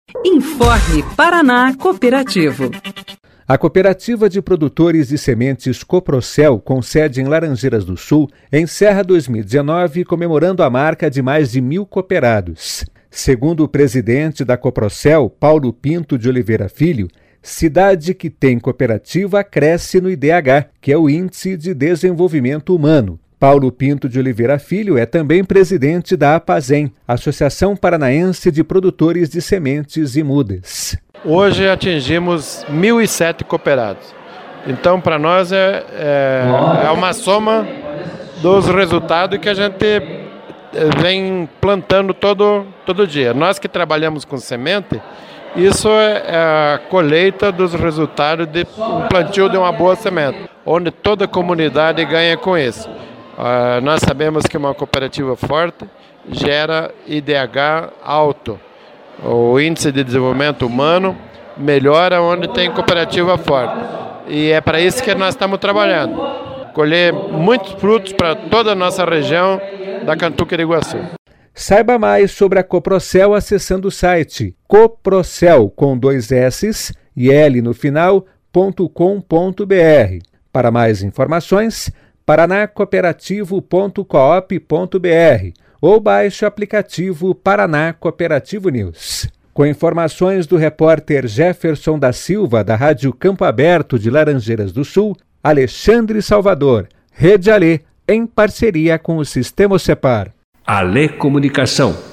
Informe Paraná Cooperativo. A Cooperativa de Produtores de Sementes Coprocel, com sede em Laranjeiras do Sul, encerra 2019 comemorando a marca de mais de 1.000 cooperados. Segundo o presidente da Coprocel, Paulo Pinto de Oliveira Filho, cidade que tem cooperativa cresce no IDH, que é o Índice de Desenvolvimento Humano. Paulo Pinto de Oliveira Filho é também presidente da APASEM, Associação Paranaense de Produtores de Sementes e Mudas. Hoje atingimos 1.007 cooperados. Então, para nós é uma soma dos resultados que a gente vem plantando todo dia. Nós que trabalhamos com semente, isso é a colheita dos resultados do plantio de uma boa semente, onde toda a comunidade ganha com isso. Nós sabemos que uma cooperativa forte gera IDH alto. O índice de desenvolvimento humano melhora onde tem cooperativa forte. E é para isso que nós estamos trabalhando. Colher muitos frutos para toda a nossa região da Cantuquira-Iguaçu. Saiba mais sobre a Coprocel acessando o site coprocel com 2 S's e L no final.com.br. Para mais informações, paranacooperativo.coop.br ou baixe o aplicativo Paraná Cooperativo News. Com informações do repórter Jefferson da Silva, da Rádio Campo Aberto de Laranjeiras do Sul, Alexandre Salvador, Rede Alê, em parceria com o Sistema Cepar. Alê Comunicação.